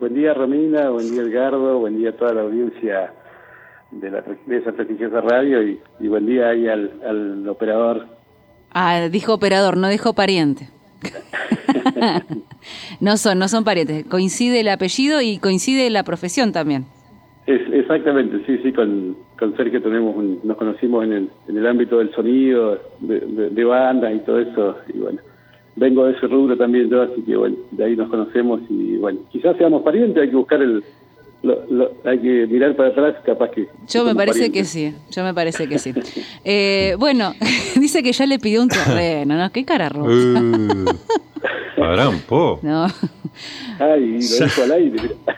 Buen día, Romina, buen día, Edgardo, buen día a toda la audiencia de esa prestigiosa radio y buen día ahí al operador. Ah, dijo operador, no dijo pariente. No son parientes. Coincide el apellido y coincide la profesión también. Exactamente, sí, con Sergio nos conocimos en el ámbito del sonido, de bandas y todo eso, y bueno, vengo de ese rubro también yo, así que bueno, de ahí nos conocemos y bueno, quizás seamos parientes, hay que buscar hay que mirar para atrás, capaz que... Yo me parece que sí. Bueno, dice que ya le pidió un terreno, ¿no? Qué cara roja. Pará un poco. No. Ay, lo dejo al aire.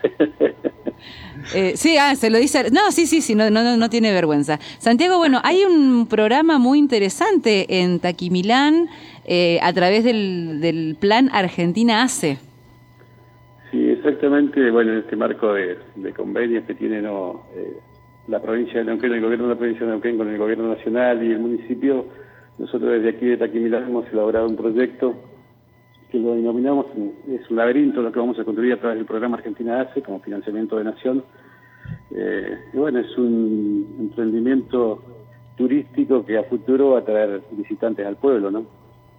Sí, se lo dice. No, sí, no tiene vergüenza. Santiago, bueno, hay un programa muy interesante en Taquimilán a través del plan Argentina Hace. Sí, exactamente. Bueno, en este marco de convenios que tiene la provincia de Neuquén, el gobierno de la provincia de Neuquén con el gobierno nacional y el municipio, nosotros desde aquí de Taquimilán hemos elaborado un proyecto que lo denominamos, es un laberinto lo que vamos a construir a través del programa Argentina Hace como financiamiento de nación. Y bueno, es un emprendimiento turístico que a futuro va a traer visitantes al pueblo, ¿no?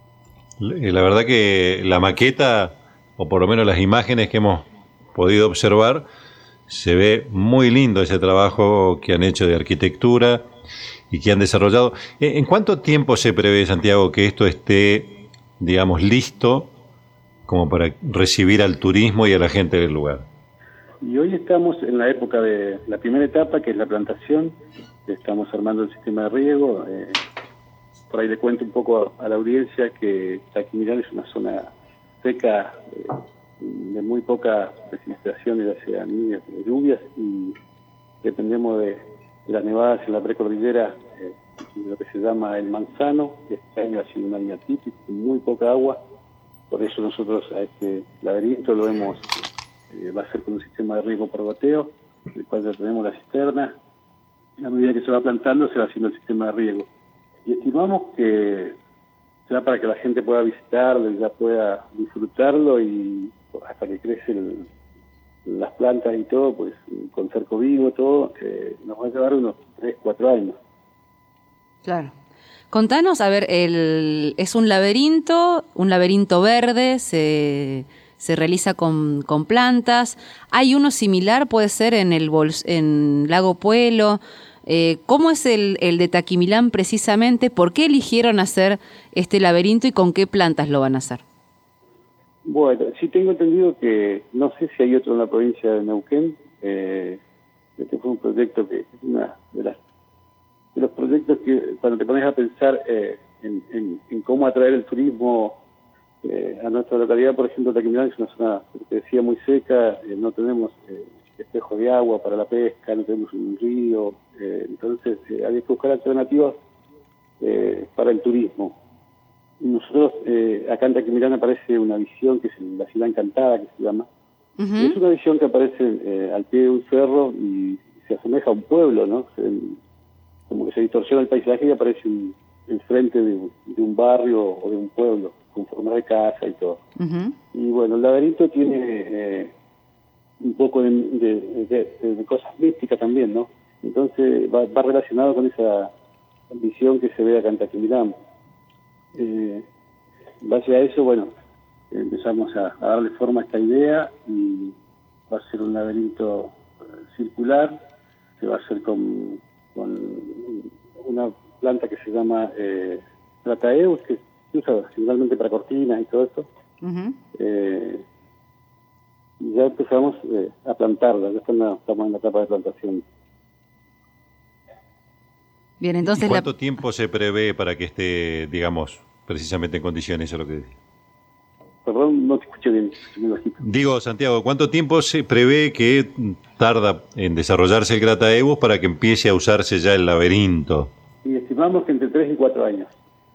La verdad que la maqueta, o por lo menos las imágenes que hemos podido observar, se ve muy lindo ese trabajo que han hecho de arquitectura y que han desarrollado. ¿En cuánto tiempo se prevé, Santiago, que esto esté, digamos, listo como para recibir al turismo y a la gente del lugar? Y hoy estamos en la época de la primera etapa, que es la plantación. Estamos armando el sistema de riego. Por ahí le cuento un poco a la audiencia que Taquimilán es una zona seca, de muy poca precipitación, ya sea de lluvias, y dependemos de las nevadas en la precordillera, de lo que se llama el manzano. Este año ha sido un año atípico, con muy poca agua. Por eso nosotros a este laberinto lo hemos, va a ser con un sistema de riego por goteo, el cual ya tenemos la cisterna. A medida que se va plantando se va haciendo el sistema de riego. Y estimamos que será para que la gente pueda visitarlo y ya pueda disfrutarlo, y hasta que crecen las plantas y todo, pues con cerco vivo, todo, nos va a llevar unos 3-4 años. Claro. Contanos, a ver, es un laberinto verde, se realiza con plantas. Hay uno similar, puede ser en Lago Puelo. ¿Cómo es el de Taquimilán precisamente? ¿Por qué eligieron hacer este laberinto y con qué plantas lo van a hacer? Bueno, sí tengo entendido que, no sé si hay otro en la provincia de Neuquén. Este fue un proyecto que es una de los proyectos que cuando te pones a pensar en cómo atraer el turismo a nuestra localidad, por ejemplo, Taquimilán es una zona, te decía, muy seca, no tenemos espejos de agua para la pesca, no tenemos un río, entonces había que buscar alternativas para el turismo. Nosotros, acá en Taquimilán aparece una visión que es la ciudad encantada, que se llama. Uh-huh. Es una visión que aparece al pie de un cerro y se asemeja a un pueblo, ¿no? Como que se distorsiona el paisaje y aparece enfrente de un barrio o de un pueblo, con forma de casa y todo. Uh-huh. Y bueno, el laberinto tiene un poco de cosas místicas también, ¿no? Entonces va relacionado con esa visión que se ve acá en Taquimilán. En base a eso, bueno, empezamos a darle forma a esta idea y va a ser un laberinto circular, que va a ser con una planta que se llama Trataeus, que se usa generalmente para cortinas y todo esto. Uh-huh. Y ya empezamos a plantarla, ya estamos en la etapa de plantación. Bien, entonces ¿Y cuánto tiempo se prevé para que esté, digamos, precisamente en condiciones? Eso es lo que... Perdón, no te escuché bien. Digo, Santiago, ¿cuánto tiempo se prevé que tarda en desarrollarse el Grataeus para que empiece a usarse ya el laberinto? Y estimamos que entre 3 y 4 años.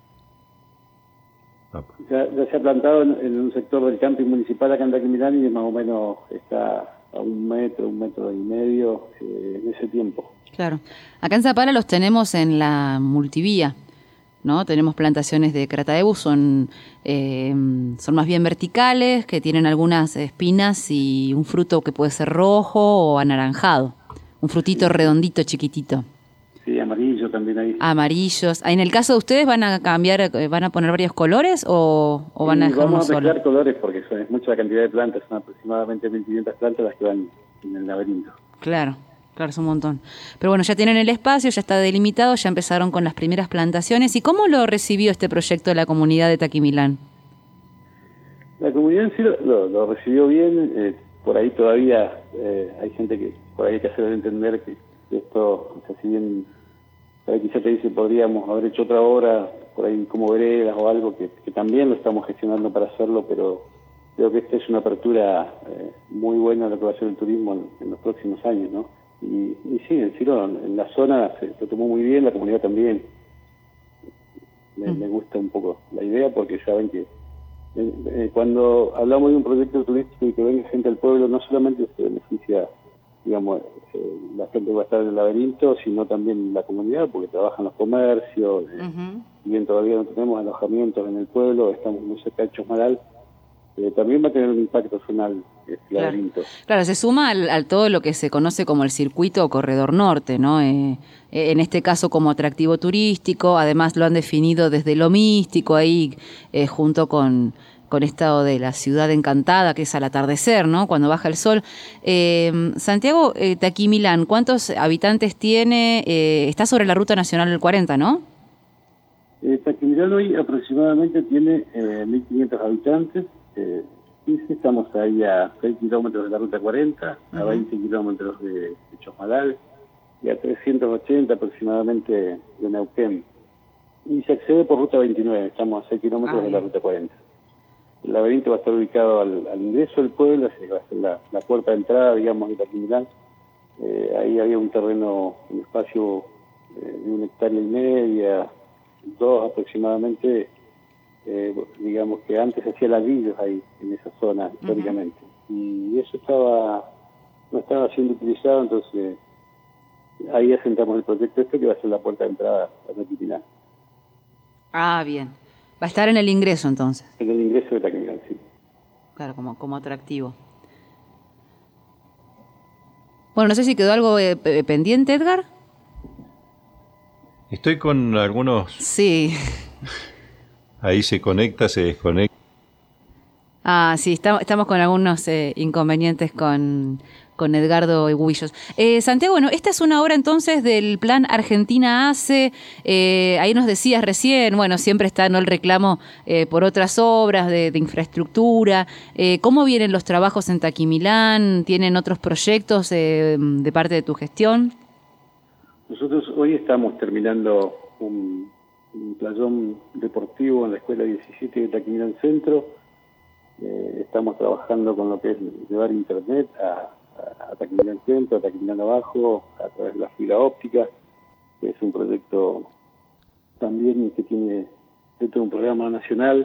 Ya se ha plantado en un sector del camping municipal acá en Taquimilán y más o menos está a 1 metro, 1,5 metros en ese tiempo. Claro. Acá en Zapala los tenemos en la multivía. ¿no? Tenemos plantaciones de Crataegus, son más bien verticales, que tienen algunas espinas y un fruto que puede ser rojo o anaranjado. Un frutito redondito, chiquitito. Sí, amarillo también hay. Amarillos. En el caso de ustedes, ¿van a cambiar, van a poner varios colores o van a dejar uno Vamos a solo? mezclar colores porque es mucha la cantidad de plantas, son aproximadamente 1.500 plantas las que van en el laberinto. Claro, es un montón. Pero bueno, ya tienen el espacio, ya está delimitado, ya empezaron con las primeras plantaciones. ¿Y cómo lo recibió este proyecto de la comunidad de Taquimilán? La comunidad en sí lo recibió bien. Por ahí todavía hay gente que por ahí hay que hacer entender que esto, o sea, si bien por ahí quizá te dice podríamos haber hecho otra obra por ahí como veredas o algo que también lo estamos gestionando para hacerlo, pero creo que esta es una apertura muy buena de lo que va a ser el turismo en los próximos años, ¿no? Y sí, en la zona se lo tomó muy bien, la comunidad también. Me gusta un poco la idea porque saben que cuando hablamos de un proyecto turístico y que venga gente al pueblo, no solamente se beneficia, digamos, la gente que va a estar en el laberinto, sino también la comunidad, porque trabajan los comercios. Si bien todavía no tenemos alojamientos en el pueblo, estamos muy cerca de Chosmalal, también va a tener un impacto final el laberinto. Claro, se suma al todo lo que se conoce como el circuito o corredor norte, ¿no? En este caso como atractivo turístico, además lo han definido desde lo místico ahí, junto con esto de la ciudad encantada, que es al atardecer, ¿no? Cuando baja el sol. Santiago, Taquimilán, ¿cuántos habitantes tiene? Está sobre la Ruta Nacional del 40, ¿no? Taquimilán hoy aproximadamente tiene 1.500 habitantes. Estamos ahí a 6 kilómetros de la Ruta 40, a 20 kilómetros de Chosmalal y a 380 aproximadamente de Neuquén. Y se accede por Ruta 29, estamos a 6 kilómetros de la Ruta 40. El laberinto va a estar ubicado al ingreso del pueblo, va a ser la puerta de entrada, digamos, de Taquimilán. Ahí había un terreno, un espacio de 1,5 hectáreas, 2 aproximadamente, digamos que antes se hacía ladrillos ahí, en esa zona, históricamente. Y eso no estaba siendo utilizado, entonces ahí asentamos el proyecto que va a ser la puerta de entrada a Taquimilán. Ah, bien. Va a estar en el ingreso, entonces. En el ingreso de Taquimilán, sí. Claro, como atractivo. Bueno, no sé si quedó algo pendiente, Edgar. Estoy con algunos... Sí. Ahí se conecta, se desconecta. Ah, sí, estamos con algunos inconvenientes con Edgardo Hubillos. Santiago, bueno, esta es una obra entonces del Plan Argentina Hace. Ahí nos decías recién, bueno, siempre está, ¿no?, el reclamo por otras obras de infraestructura. ¿Cómo vienen los trabajos en Taquimilán? ¿Tienen otros proyectos de parte de tu gestión? Nosotros hoy estamos terminando un playón deportivo en la Escuela 17 de Taquimilán Centro. Estamos trabajando con lo que es llevar internet a Taquimilán Centro, a Taquimilán Abajo, a través de la fibra óptica, que es un proyecto también que tiene dentro de un programa nacional.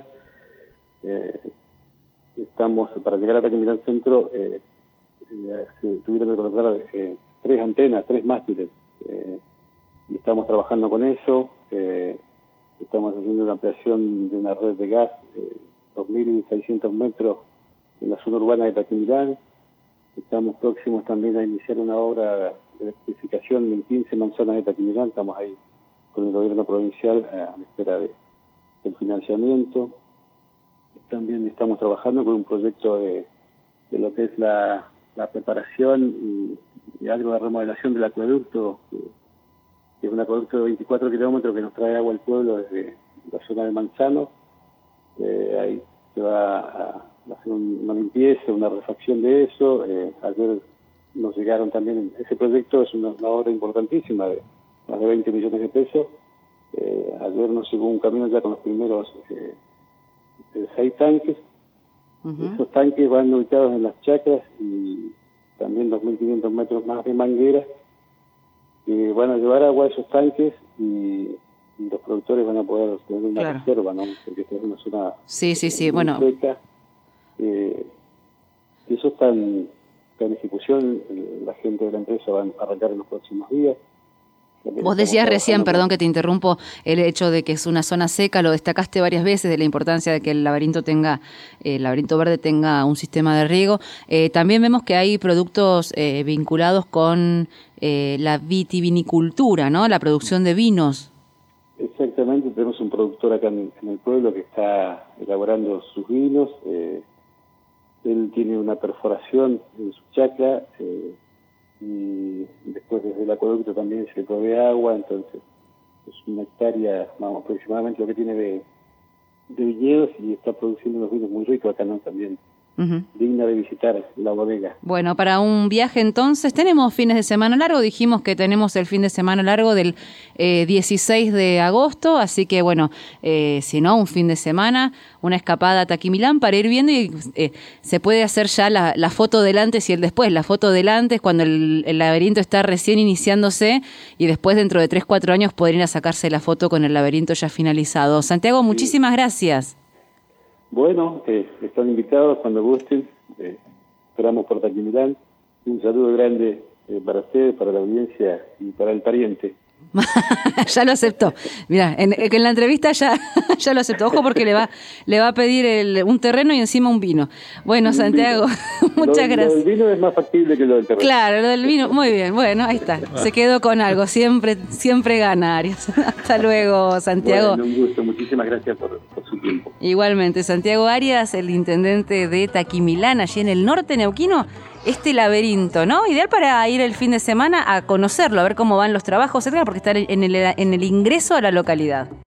Estamos, para llegar a Taquimilán Centro, se tuvieron que colocar 3 antenas, 3 mástiles, y estamos trabajando con eso. Estamos haciendo una ampliación de una red de gas, 2.600 metros en la zona urbana de Taquimilán. Estamos próximos también a iniciar una obra de electrificación en 15 manzanas de Taquimilán. Estamos ahí con el gobierno provincial a la espera del financiamiento. También estamos trabajando con un proyecto de lo que es la preparación y algo de remodelación del acueducto, que es un acueducto de 24 kilómetros que nos trae agua al pueblo desde la zona de Manzano. Ahí se va a hacer una limpieza, una refacción de eso. Ayer nos llegaron también, ese proyecto es una obra importantísima, de más de 20 millones de pesos. Ayer nos llegó un camión ya con los primeros 6 tanques. Esos tanques van ubicados en las chacras y también 2.500 metros más de manguera que van a llevar agua a esos tanques y los productores van a poder tener una reserva, ¿no? Porque esta es una zona sí, bueno, seca. Eso está en ejecución. La gente de la empresa va a arrancar en los próximos días. Vos decías recién, perdón que te interrumpo, el hecho de que es una zona seca, lo destacaste varias veces, de la importancia de que el laberinto verde tenga un sistema de riego. También vemos que hay productos vinculados con la vitivinicultura, ¿no? La producción de vinos. Exactamente, tenemos un productor acá en el pueblo que está elaborando sus vinos. Él tiene una perforación en su chacra, y después desde el acueducto también se le provee agua, entonces es una hectárea, vamos, aproximadamente lo que tiene de viñedos, y está produciendo unos vinos muy ricos acá, ¿no? También. Uh-huh. Digna de visitar la bodega. Bueno, para un viaje entonces, tenemos fines de semana largo, dijimos que tenemos el fin de semana largo del 16 de agosto, así que bueno, si no, un fin de semana, una escapada a Taquimilán para ir viendo, y se puede hacer ya la foto del antes y el después. La foto del antes cuando el laberinto está recién iniciándose, y después dentro de 3-4 años poder ir a sacarse la foto con el laberinto ya finalizado. Santiago, muchísimas gracias. Bueno, están invitados cuando gusten. Esperamos por Taquimilán. Un saludo grande para ustedes, para la audiencia y para el pariente. Ya lo aceptó. Mira, en la entrevista ya lo aceptó. Ojo, porque le va a pedir un terreno y encima un vino. Bueno, Santiago, muchas gracias. Lo del vino es más factible que lo del terreno. Claro, lo del vino, muy bien. Bueno, ahí está. Se quedó con algo. Siempre gana, Arias. Hasta luego, Santiago. Bueno, un gusto. Muchísimas gracias por su tiempo. Igualmente, Santiago Arias, el intendente de Taquimilán, allí en el norte neuquino. Este laberinto, ¿no? Ideal para ir el fin de semana a conocerlo, a ver cómo van los trabajos, etcétera, porque está en el ingreso a la localidad.